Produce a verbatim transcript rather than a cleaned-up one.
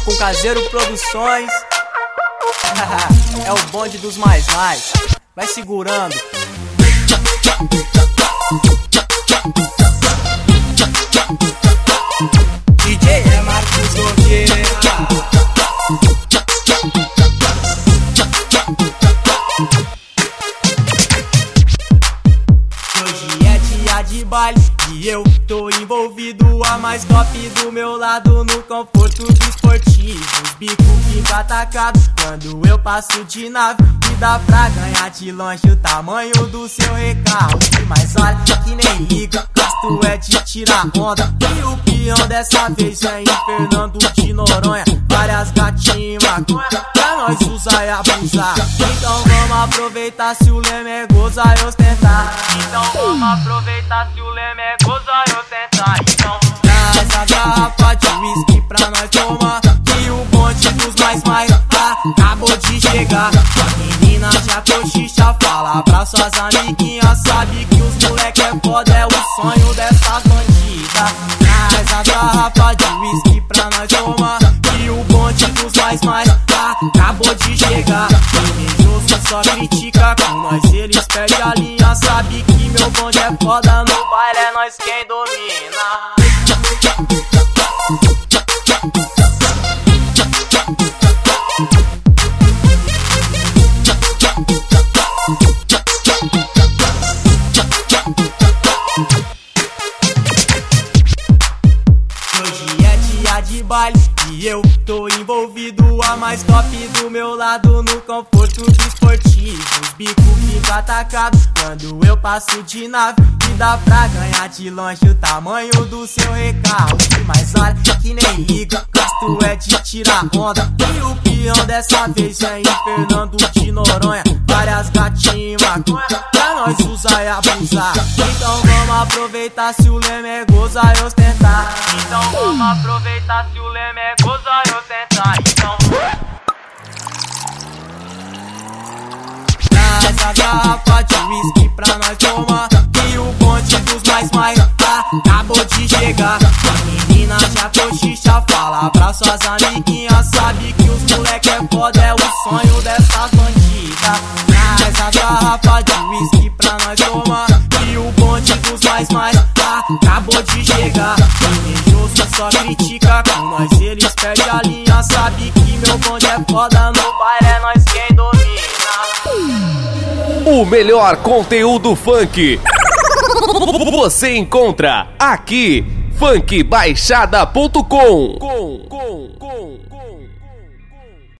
com Caseiro Produções. É o bonde dos mais mais. Vai segurando. D J é Marcos Nogueira. Hoje é dia de baile e eu tô envolvido. A mais top do meu lado no conforto do esportivo. Os bicos ficam atacados quando eu passo de nave. E dá pra ganhar de longe o tamanho do seu recalque. Mas olha que nem liga, gosto é de tirar onda. E o peão dessa vez é em Fernando de Noronha. Várias gatinhas maconha pra nós usar e abusar. Então vamos aproveitar se o leme é gozar e ostentar. Então vamos aproveitar se o leme é gozar e ostentar. Então traz a garrafa de whisky pra nós tomar. Que o bonde dos mais mais tá, acabou de chegar. A menina já cochicha, fala pra suas amiguinhas. Sabe que os moleque é foda, é o sonho dessas bandidas. Traz a garrafa de whisky pra nós tomar. Que o bonde dos mais mais tá, acabou de chegar. Invejoso só critica, com nós eles perdem a linha. Sabe que meu bonde é foda, no baile é nós quem domina. Hoje é dia de baile e eu tô envolvido. A mais top do meu lado no conforto do esportivo. Os bicos ficam atacados quando eu passo de nave. E dá pra ganhar de longe o tamanho do seu recalque. Mas olha que nem liga, gosto é de tirar onda. E o peão dessa vez é em Fernando de Noronha. Várias gatinhas maconha pra nós usar e abusar. Então vamos aproveitar se o leme é gozar e ostentar. Então vamos aproveitar se o leme é gozar e ostentar. Então traz a garrafa de whisky pra nós tomar. E o bonde dos mais mais tá, acabou de chegar. A menina já cochicha, fala pra suas amiguinhas. Sabe que os moleque é foda, é o sonho dessas bandidas. Traz a garrafa de whisky pra nós tomar. E o bonde dos mais mais tá, acabou de chegar. Invejoso só critica, com nós eles perdem a linha. Sabe que meu bonde é foda, no baile é nós quem domina. O melhor conteúdo funk você encontra aqui, funk baixada ponto com.